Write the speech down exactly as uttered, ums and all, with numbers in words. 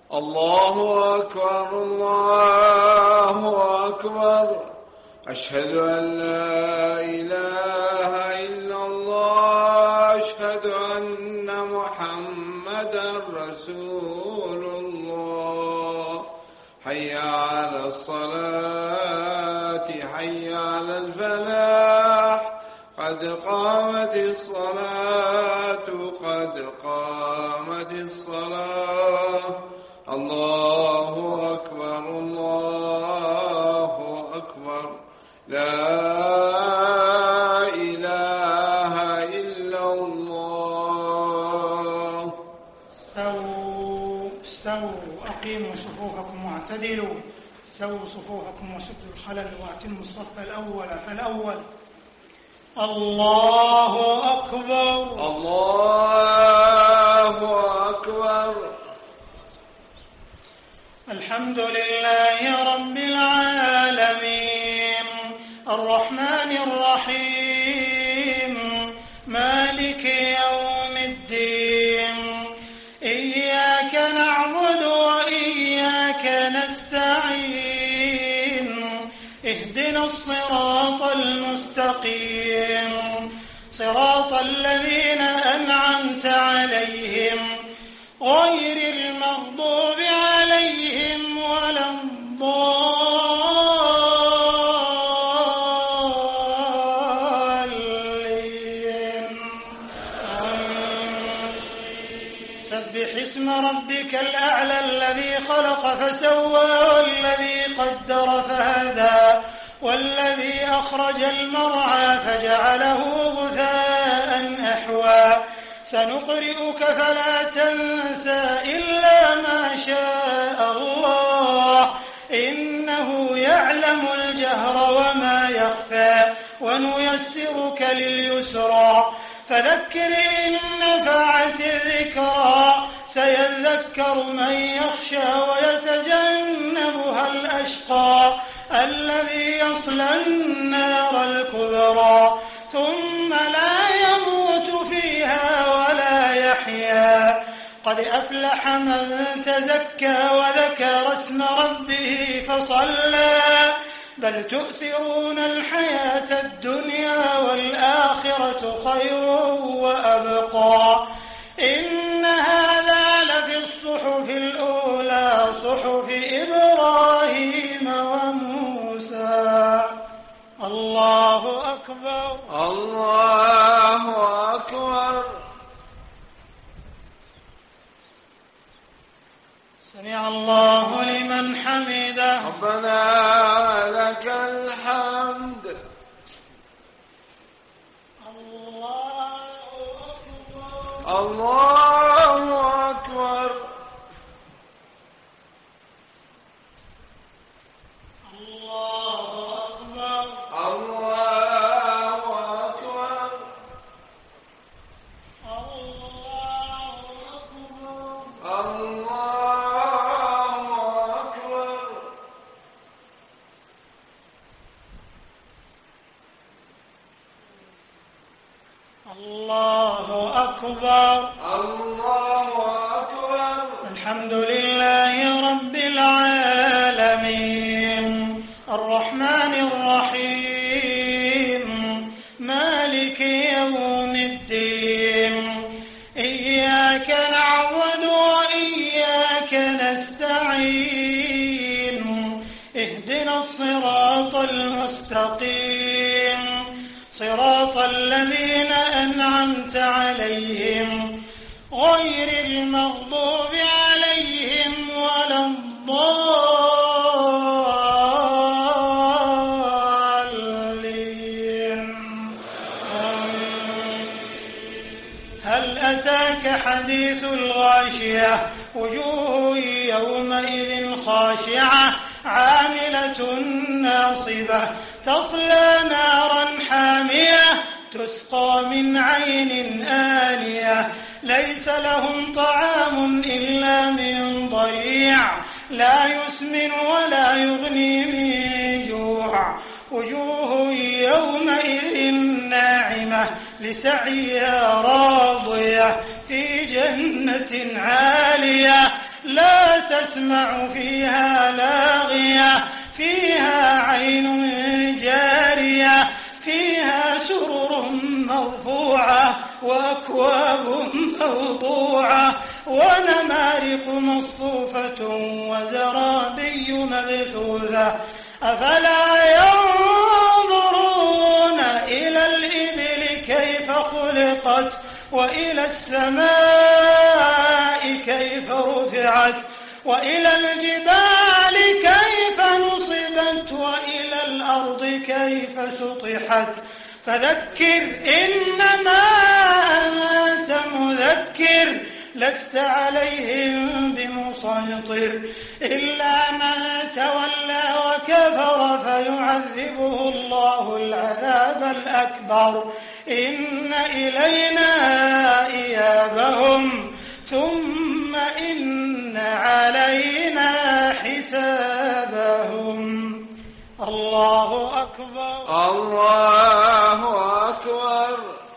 الله أكبر الله أكبر أشهد أن لا إله إلا الله أشهد أن محمدا رسول الله حي على الصلاة حي على الفلاح قد قامت الصلاة قد قامت الصلاة الله أكبر الله أكبر لا إله إلا الله. استووا استووا أقيموا صفوفكم واعتدلوا استووا صفوفكم وسدوا الخلل وأتموا الصف الأول فالأول. الله أكبر الله أكبر. الحمد لله رب العالمين الرحمن الرحيم مالك يوم الدين إياك نعبد وإياك نستعين اهدنا الصراط المستقيم صراط الذين أنعمت عليهم غير المغضوب عليهم ولا الضالين. سبح اسم ربك الأعلى الذي خلق فسوى والذي قدر فهدى والذي أخرج المرعى فجعله غثاء أحوى سنقرئك فلا تنسى إلا ما شاء الله إنه يعلم الجهر وما يخفى ونيسرك لليسرى فذكر إن نفعت الذكرى سيذكر من يخشى ويتجنبها الأشقى الذي يصلى النار الكبرى ثم لا يموت فيها ولا يحيا قد أفلح من تزكى وذكر اسم ربه فصلى بل تؤثرون الحياة الدنيا والآخرة خير وأبقى إن هذا لفي الصحف الأولى صحف إبراهيم وموسى. الله أكبر الله أكبر. سمع الله لمن حمده ربنا لك الحمد. الله أكبر الله أكبر. الله أكبر الله أكبر. الحمد لله رب العالمين الرحمن الرحيم مالك يوم الدين إياك نعبد وإياك نستعين اهدنا الصراط المستقيم صراط الذين أنعمت عليهم غير المغضوب عليهم ولا الضالين. هل أتاك حديث الغاشية وجوه يومئذ خاشعة عاملة ناصبة تصلى نارا حامية تسقى من عين آنية ليس لهم طعام إلا من ضريع لا يسمن ولا يغني من جوع وجوه يومئذ ناعمة لسعيها راضية في جنة عالية لا تسمع فيها لاغية فيها عين جارية فيها سرر مرفوعة وأكواب موضوعة ونمارق مصفوفة وزرابي مبثوثة أفلا ينظرون إلى الإبل كيف خلقت وإلى السماء كيف رفعت وإلى الجبال كيف نصبت وإلى الأرض كيف سطحت فذكر إنما أنت مذكر لست عليهم بمسيطر إلا من تولى وكفر فيعذبه الله العذاب الأكبر إن إلينا إيابهم ثم إن علينا حسابهم. الله أكبر الله أكبر.